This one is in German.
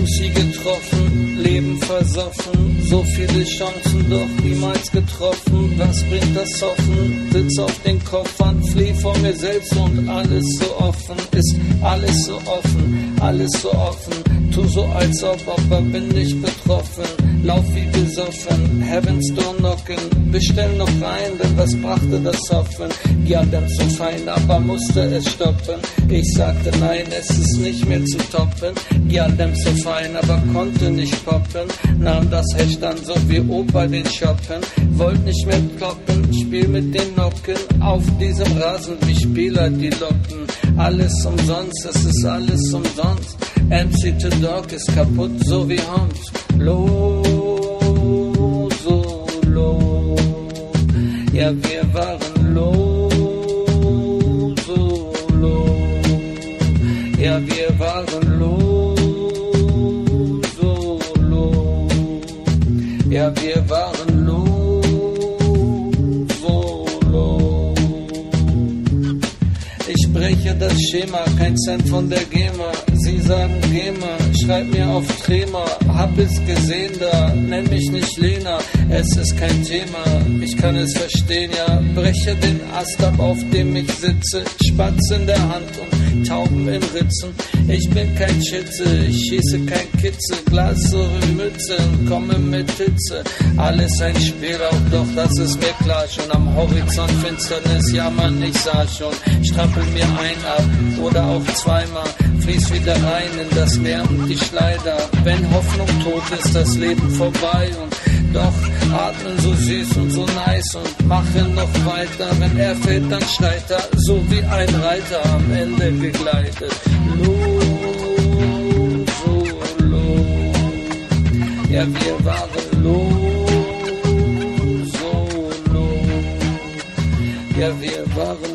MC getroffen, Leben versoffen, so viele Chancen, doch niemals getroffen. Was bringt das Hoffen? Sitz auf den Koffern, flieh vor mir selbst und alles so offen. Ist alles so offen, alles so offen. Tu so als ob, aber bin nicht betroffen. Lauf wie besoffen, Heaven's Door knocken. Bestell noch rein, denn was brachte das Hoffen? Ja, dann so fein, aber musste es stoppen. Ich sagte nein, es ist nicht mehr zu toppen. Ja, dann so fein, aber konnte nicht poppen. Nahm das Hecht dann so wie Opa den Shoppen. Wollt nicht mehr kloppen, spiel mit den Nocken. Auf diesem Rasen wie Spieler die Locken. Alles umsonst, es ist alles umsonst. MC to Dog ist kaputt, so wie Hans. Low, so low. Ja, wir waren low, so low. Ja, wir waren low, so low. Ja, wir waren low, so low. Ich breche das Schema, kein Cent von der GEMA. Sie sagen GEMA, schreib mir auf Trema. Hab es gesehen da, nenn mich nicht Lena. Es ist kein Thema, ich kann es verstehen, ja. Breche den Ast ab, auf dem ich sitze. Spatz in der Hand und Tauben in Ritzen. Ich bin kein Schütze, ich schieße kein Kitze. Glas so wie Mütze und komme mit Hitze. Alles ein Spiel, auch doch, das ist mir klar. Schon am Horizont Finsternis, ja Mann, ich sah schon. Strappel mir ein ab oder auch zweimal. Fließ wieder rein in das Meer und die Schleider. Wenn Hoffnung tot ist, das Leben vorbei. Und doch atmen so süß und so nice und machen noch weiter. Wenn er fällt, dann schreit er, so wie ein Reiter am Ende begleitet. Low, so low. Ja, wir waren low, so low. Ja, wir waren